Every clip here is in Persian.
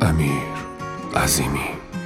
امیر عظیمی.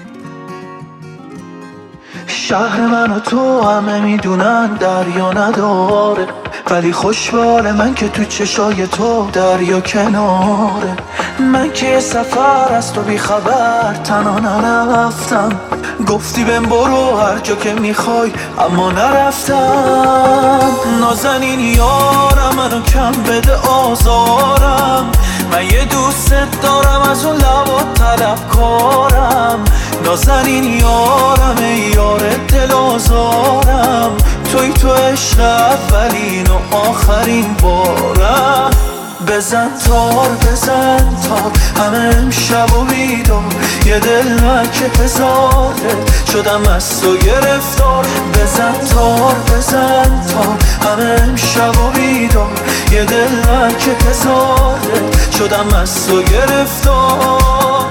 شهر من و تو همه میدونن دریا نداره، ولی خوشبال من که تو چشای تو دریا کناره. من که یه سفر از تو بیخبر تنها نرفتم، گفتی بهم برو هر جا که میخوای اما نرفتم. نازنین یارم منو کم بده آزارم، من یه دوست دارم از اون لبات طلبکارم. نازنین یارم ای یار دل آزارم، توی تو عشق اولین و آخرین بارم. بزن تار همه امشب و بیدار، یه دل که هزاره شدم از تو گرفتار. بزن تار همه امشب و بیدار، یه دل که هزاره شدم از تو گرفتار.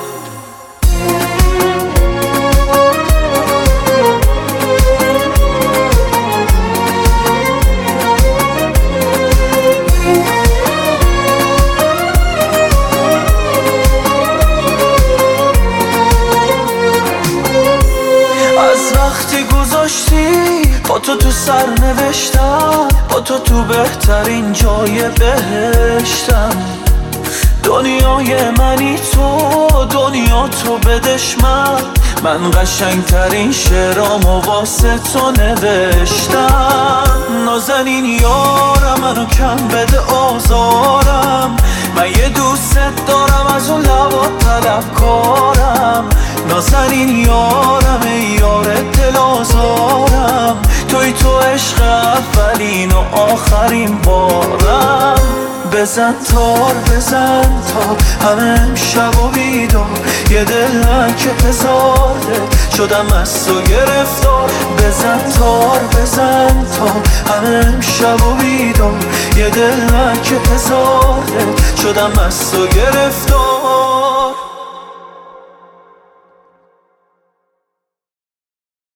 وقتی گذاشتی با تو سر نوشتم، با تو بهترین جای بهشتم. دنیای منی تو، دنیا تو بدش من قشنگترین شعرامو واسه تو نوشتم. نازنین یارم منو کم بده آزارم، من یه دوست دارم از اون لبات طلبکارم. نازنین یارم ای یار دل آزارم، توی تو عشق اولین و آخرین بارم. بزن تار همه امشب و بیدار، یه دل که هزاره شدم از تو گرفتار. بزن تار همه امشب و بیدار، یه دل که هزاره شدم از تو گرفتار.